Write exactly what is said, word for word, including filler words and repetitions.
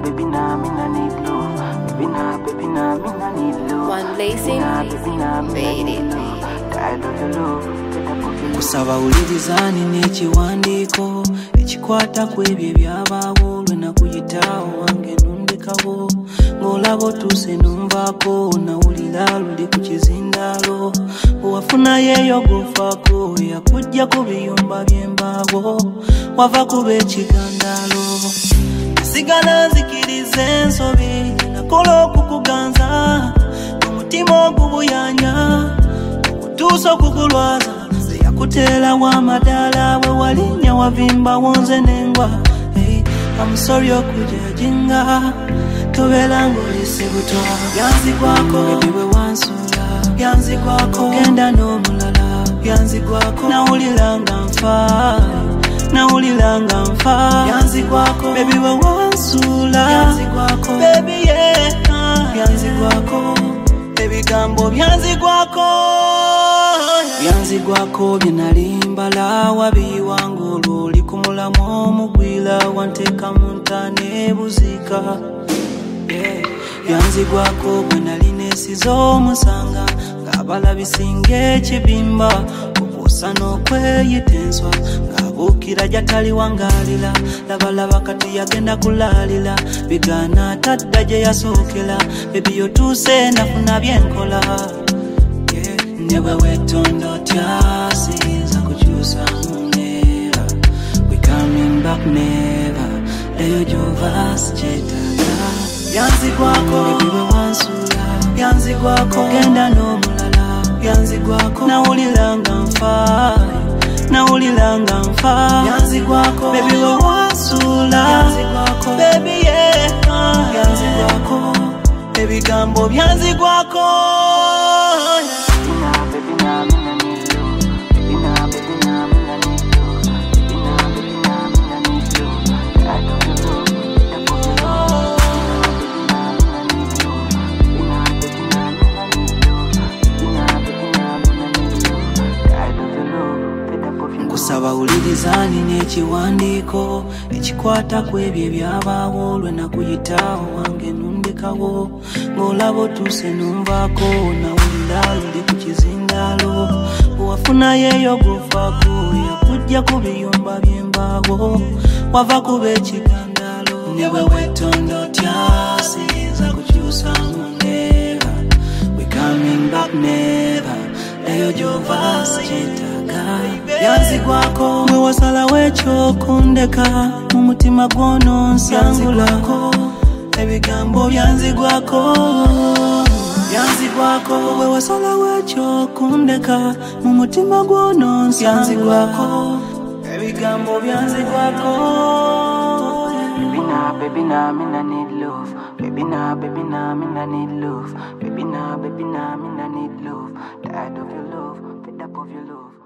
baby nah, me nah need love. Baby nah, baby nah, me nah need love. One lazy, made it. I love your love. Kusaba ulilizani n'ekiwandiiko ekikwata ku ebyo ebyabaawo lwe nakuyitawo wange nundekawo ng'olaba otuuse nunvaako nawulira luli ku kizindaalo bwewafunayo gofaako yakujja ku biyumba by'embaawo wava kuba ekigandaalo nasigala nzikiriza ensobi nakola okukuganza omutima ogubuyanya okutuusa okukulwaza kutela wa madala we walinya wavimba wonze nengwa. Hey, I'm sorry okujajinga tubela ngolise butwa byanzi kwako baby we wansula byanzi kwako genda n'omulala byanzi kwako nawuliranga nfa nawuliranga nfa byanzi kwako baby we wansula byanzi kwako baby yeah byanzi kwako ebigambo byanzi kwako byanzi gwako byenalimbala wabi wangu luli kumulamu omugwira wanteka muntane buzika yeah. byanzi gwako bwenalineesiza omusanga ng'abala bisinga ekibimba okuusa n'okweyita enswa ng'abuukira gyatali wangalira labalaba kati yagenda kulaalira bigaana atadda gye yasookera bebi yotuuse nafuna byenkola never wetondo tyasiza kuchusa never we coming back never leyo jovas chetaga byanzi kwako baby we wansula byanzi kwako genda n'omulala byanzi kwako nawuliranga nfa nawuliranga nfa byanzi kwako baby we wansula byanzi kwako baby yeah byanzi kwako ebigambo byanzi kwako kusaba ulilizani n'ekiwandiiko ekikwata ku ebyo ebyabaawo lwe nakuyitawo wange nundekawo ng'olaba otuuse nunvaako nawulira luli ku kizindaalo bwewafunayo gofaako yakujja ku biyumba by'embaawo wava kuba ekigandaalo ne bwe wetonda otya siyinza kukyusamu never we coming back never eyo gy'ova sikyetaaga byanzi gwako mwe wasalawo ekyokundeka mu mutima gw'ononsangulako ebigambo byanzi gwako byanzi gwako mwe wasalawo ekyokundeka mu mutima gw'ononsangulako ebigambo byanzi gwako. Baby nah, baby nah, me nah need love. Baby nah, baby nah, me nah need love. Baby nah, baby nah, me nah need love. Tired of your love, fed up of your love.